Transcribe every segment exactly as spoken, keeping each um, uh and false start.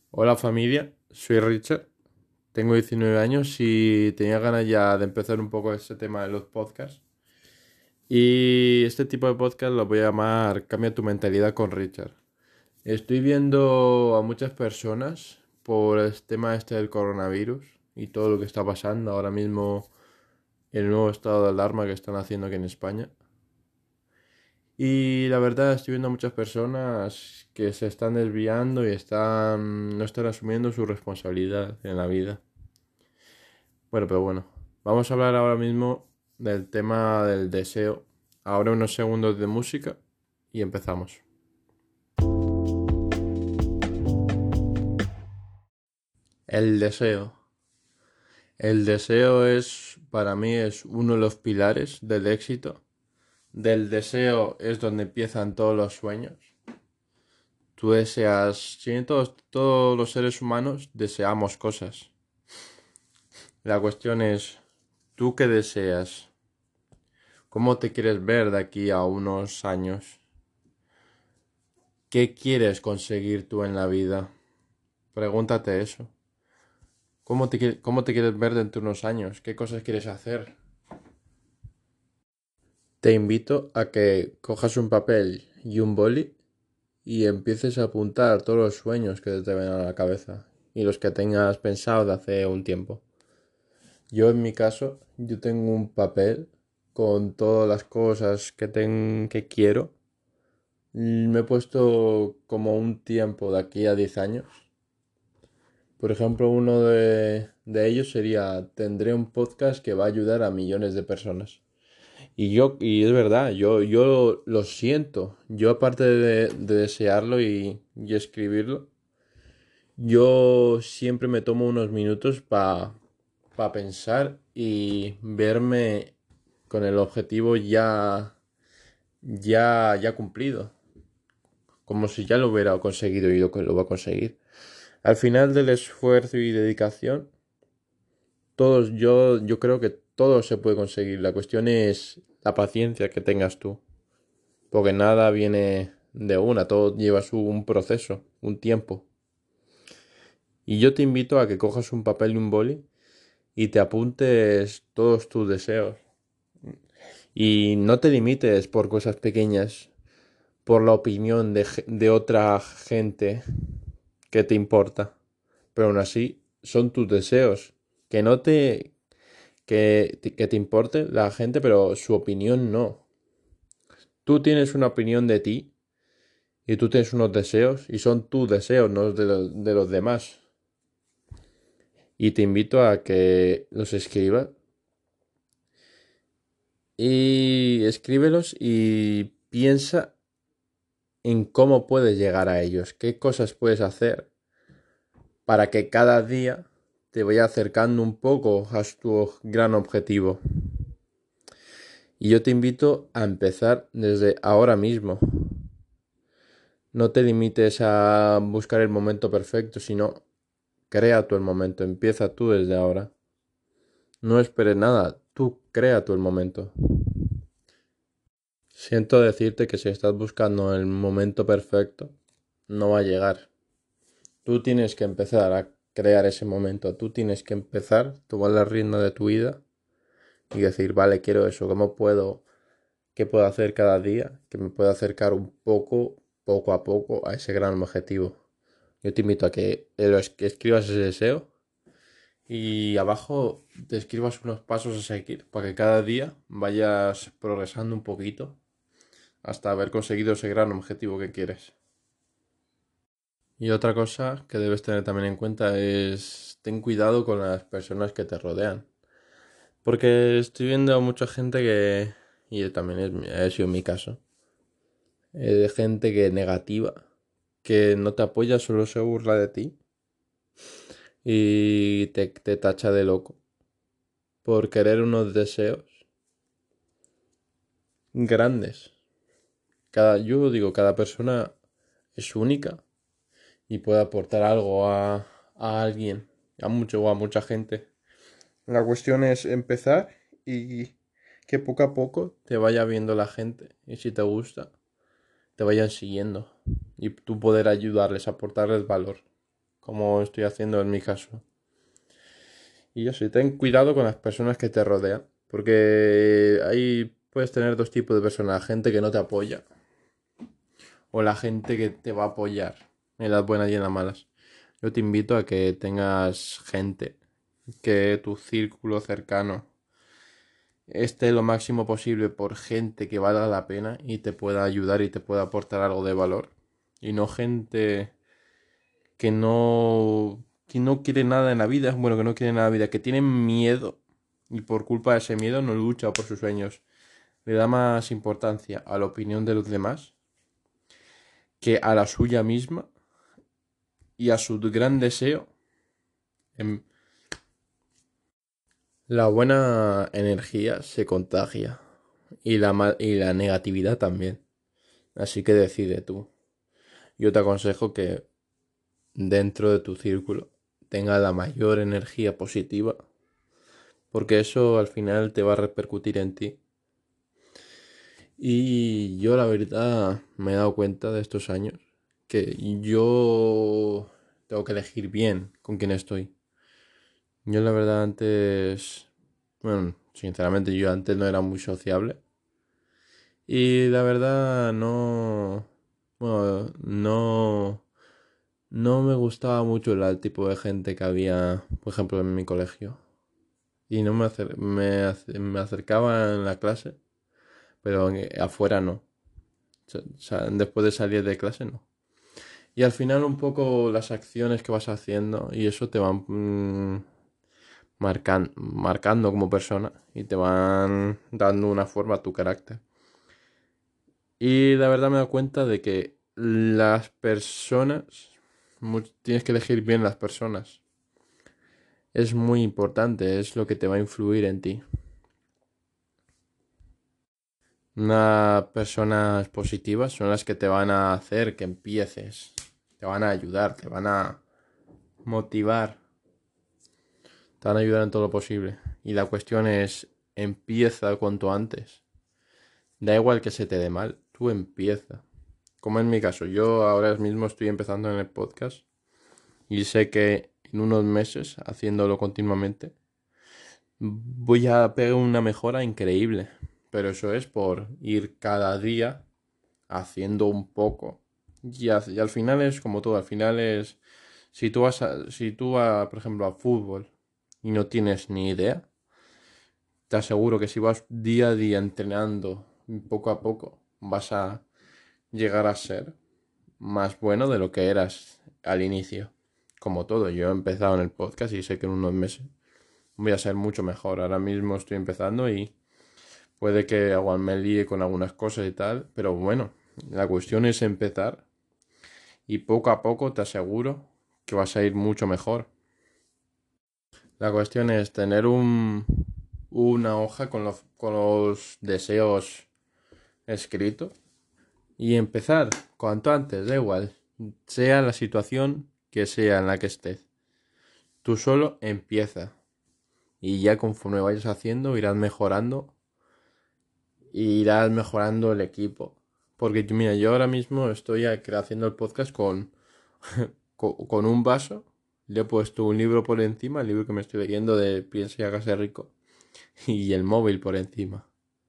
Hola familia, soy Richard, tengo diecinueve años y tenía ganas ya de empezar un poco este tema de los podcasts. Y este tipo de podcast lo voy a llamar Cambia tu mentalidad con Richard. Estoy viendo a muchas personas por el tema este del coronavirus y todo lo que está pasando ahora mismo, el nuevo estado de alarma que están haciendo aquí en España. Y la verdad estoy viendo a muchas personas que se están desviando y están no están asumiendo su responsabilidad en la vida. Bueno, pero bueno, vamos a hablar ahora mismo del tema del deseo. Ahora unos segundos de música y empezamos. El deseo. El deseo es, para mí, es uno de los pilares del éxito. Del deseo es donde empiezan todos los sueños. Tú deseas, si todos, todos los seres humanos deseamos cosas. La cuestión es, ¿tú qué deseas? ¿Cómo te quieres ver de aquí a unos años? ¿Qué quieres conseguir tú en la vida? Pregúntate eso. ¿Cómo te, qui- cómo te quieres ver dentro de unos años? ¿Qué cosas quieres hacer? Te invito a que cojas un papel y un boli y empieces a apuntar todos los sueños que te ven a la cabeza y los que tengas pensado de hace un tiempo. Yo en mi caso, yo tengo un papel con todas las cosas que, ten- que quiero. Me he puesto como un tiempo de aquí a diez años. Por ejemplo, uno de, de ellos sería, tendré un podcast que va a ayudar a millones de personas. Y yo, y es verdad, yo, yo lo siento. Yo aparte de, de desearlo y, y escribirlo, yo siempre me tomo unos minutos para pensar y verme con el objetivo ya, ya, ya cumplido. Como si ya lo hubiera conseguido y lo, lo va a conseguir. Al final del esfuerzo y dedicación, todos, yo, yo creo que todo se puede conseguir. La cuestión es la paciencia que tengas tú. Porque nada viene de una, todo lleva su, un proceso, un tiempo. Y yo te invito a que cojas un papel y un boli y te apuntes todos tus deseos. Y no te limites por cosas pequeñas, por la opinión de, de otra gente que te importa. Pero aún así, son tus deseos. Que no te, que, que te importe la gente, pero su opinión no. Tú tienes una opinión de ti y tú tienes unos deseos y son tus deseos, no de, lo- de los demás. Y te invito a que los escribas y escríbelos y piensa en cómo puedes llegar a ellos, qué cosas puedes hacer para que cada día te vaya acercando un poco a tu gran objetivo. Y yo te invito a empezar desde ahora mismo. No te limites a buscar el momento perfecto, sino crea tú el momento, empieza tú desde ahora. No esperes nada, tú crea tú el momento. Siento decirte que si estás buscando el momento perfecto, no va a llegar. Tú tienes que empezar a crear ese momento, tú tienes que empezar, tomar la rienda de tu vida y decir, vale, quiero eso, ¿cómo puedo, qué puedo hacer cada día que me pueda acercar un poco, poco a poco a ese gran objetivo? Yo te invito a que, que escribas ese deseo y abajo te escribas unos pasos a seguir para que cada día vayas progresando un poquito hasta haber conseguido ese gran objetivo que quieres. Y otra cosa que debes tener también en cuenta es ten cuidado con las personas que te rodean. Porque estoy viendo a mucha gente que, y también es, ha sido mi caso, eh, de gente que negativa, que no te apoya, solo se burla de ti y te, te tacha de loco por querer unos deseos grandes. Cada, yo digo, cada persona es única y puede aportar algo a, a alguien, a mucho o a mucha gente. La cuestión es empezar y que poco a poco te vaya viendo la gente y si te gusta, te vayan siguiendo y tú poder ayudarles, aportarles valor. como estoy haciendo en mi caso. Y yo sí, ten cuidado con las personas que te rodean, porque ahí puedes tener dos tipos de personas, gente que no te apoya o la gente que te va a apoyar en las buenas y en las malas. Yo te invito a que tengas gente, que tu círculo cercano esté lo máximo posible por gente que valga la pena y te pueda ayudar y te pueda aportar algo de valor. Y no gente que no, que no quiere nada en la vida, bueno, que no quiere nada en la vida, que tiene miedo y por culpa de ese miedo no lucha por sus sueños. Le da más importancia a la opinión de los demás que a la suya misma y a su gran deseo. En... La buena energía se contagia y la, mal- y la negatividad también. Así que decide tú. Yo te aconsejo que dentro de tu círculo tenga la mayor energía positiva, porque eso al final te va a repercutir en ti. Y yo la verdad me he dado cuenta de estos años que yo tengo que elegir bien con quién estoy. Yo la verdad antes, bueno, sinceramente yo antes no era muy sociable. Y la verdad no, bueno, no, no me gustaba mucho el tipo de gente que había, por ejemplo, en mi colegio. Y no me, acer- me, ace- me acercaba en la clase, pero en- afuera no. O sea, después de salir de clase no. Y al final un poco las acciones que vas haciendo y eso te van mm, marcan- marcando como persona y te van dando una forma a tu carácter. Y la verdad me he dado cuenta de que las personas, mu- tienes que elegir bien las personas. Es muy importante, es lo que te va a influir en ti. Unas personas positivas son las que te van a hacer que empieces, te van a ayudar, te van a motivar, te van a ayudar en todo lo posible. Y la cuestión es, empieza cuanto antes. Da igual que se te dé mal, tú empieza. Como en mi caso, yo ahora mismo estoy empezando en el podcast y sé que en unos meses, haciéndolo continuamente, voy a pegar una mejora increíble. Pero eso es por ir cada día haciendo un poco. Y, al- y al final es como todo, al final es, si tú vas a, si tú vas, por ejemplo, a fútbol y no tienes ni idea, te aseguro que si vas día a día entrenando poco a poco, vas a llegar a ser más bueno de lo que eras al inicio. Como todo, yo he empezado en el podcast y sé que en unos meses voy a ser mucho mejor. Ahora mismo estoy empezando y puede que aún me líe con algunas cosas y tal, pero bueno, la cuestión es empezar y poco a poco te aseguro que vas a ir mucho mejor. La cuestión es tener un, una hoja con los, con los deseos escritos y empezar cuanto antes, da igual, sea la situación que sea en la que estés. Tú solo empieza y ya conforme vayas haciendo irás mejorando y irás mejorando el equipo. Porque mira, yo ahora mismo estoy haciendo el podcast con co- con un vaso, le he puesto un libro por encima, el libro que me estoy leyendo de Piensa y hágase rico, y el móvil por encima.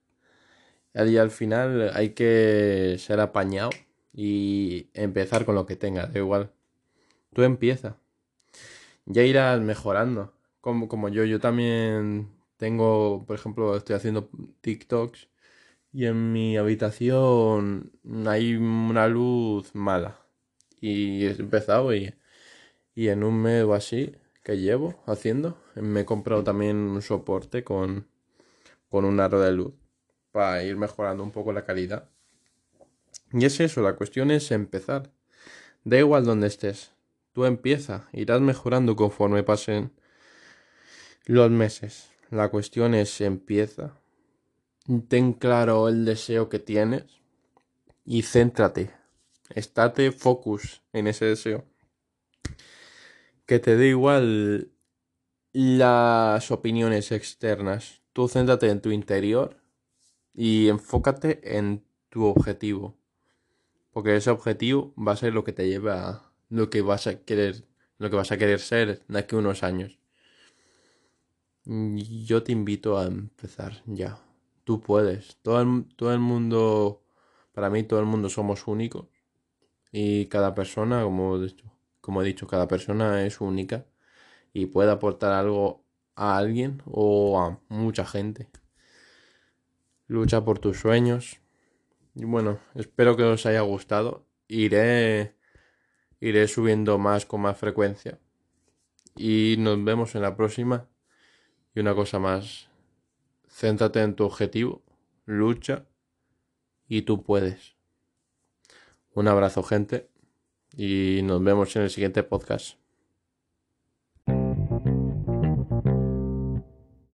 Y al final hay que ser apañado y empezar con lo que tengas, da igual. Tú empieza, ya irás mejorando. Como, como yo, yo también tengo, por ejemplo, estoy haciendo TikToks y en mi habitación hay una luz mala. Y he empezado y Y en un mes o así que llevo haciendo, me he comprado también un soporte con, con un aro de luz para ir mejorando un poco la calidad. Y es eso, la cuestión es empezar. Da igual donde estés, tú empieza, irás mejorando conforme pasen los meses. La cuestión es empieza, ten claro el deseo que tienes y céntrate. Estate focus en ese deseo. Que te dé igual las opiniones externas. Tú céntrate en tu interior y enfócate en tu objetivo. Porque ese objetivo va a ser lo que te lleve a lo que vas a querer lo que vas a querer ser de aquí a unos años. Yo te invito a empezar ya. Tú puedes. Todo el, todo el mundo, para mí todo el mundo somos únicos. Y cada persona, como he dicho, como he dicho, cada persona es única y puede aportar algo a alguien o a mucha gente. Lucha por tus sueños. Y bueno, espero que os haya gustado. Iré, iré subiendo más con más frecuencia. Y nos vemos en la próxima. Y una cosa más, céntrate en tu objetivo, lucha y tú puedes. Un abrazo, gente, y nos vemos en el siguiente podcast.